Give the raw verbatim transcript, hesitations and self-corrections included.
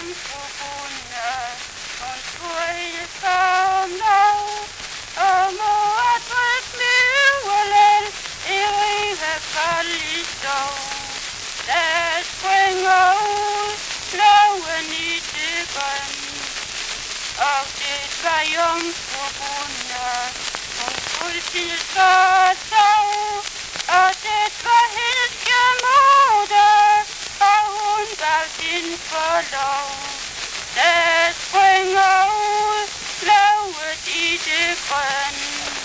jomfrubundet, hun skulle hilse om lov, og mor drik mjølen i rive kold i sov. Der springer ud loven i det grøn, og det var jomfrubundet, hun skulle hilse og sove, og det var hilske moder, og hun gav sin forlov. Der springer ud lovet i det grøn.